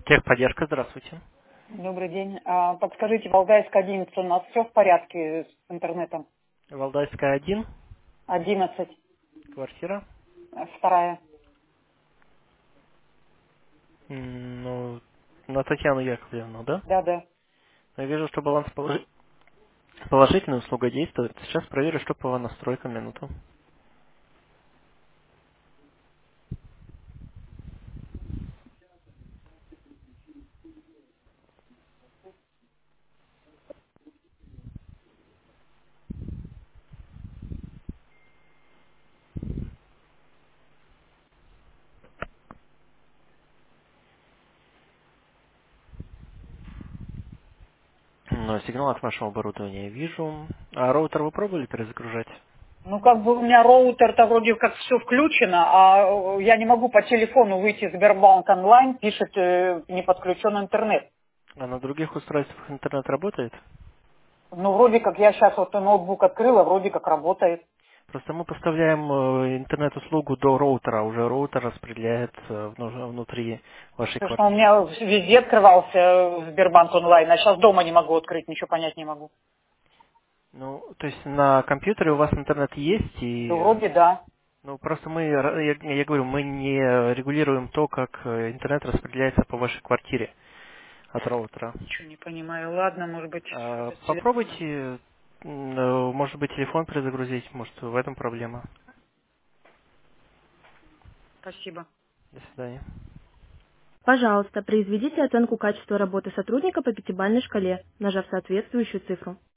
Техподдержка, здравствуйте. Добрый день. Подскажите, Валдайская 11, у нас все в порядке с интернетом? Валдайская 1, 11, квартира. вторая. Ну, на Татьяну Яковлевну, да? Да, да. Я вижу, что баланс положительный, услуга действует. Сейчас проверю, что по настройкам, минуту. Но сигнал от вашего оборудования вижу. А роутер вы пробовали перезагружать? Ну, как бы у меня роутер-то вроде как все включено, а я не могу по телефону выйти из Сбербанк онлайн, пишет не подключен интернет. А на других устройствах интернет работает? Ну, вроде как я сейчас вот ноутбук открыла, вроде как работает. Просто мы поставляем интернет-услугу до роутера. Уже роутер распределяет внутри вашей Потому что у квартиры. меня везде открывался Сбербанк онлайн, а сейчас дома не могу открыть, ничего понять не могу. Ну, то есть на компьютере у вас интернет есть, Ну, и вроде да. ну, просто мы, я говорю, мы не регулируем то, как интернет распределяется по вашей квартире от роутера. Ничего не понимаю. Ладно, может быть, что-то связано. Попробуйте, может быть, телефон перезагрузить, может, в этом проблема. Спасибо. До свидания. Пожалуйста, произведите оценку качества работы сотрудника по пятибалльной шкале, нажав соответствующую цифру.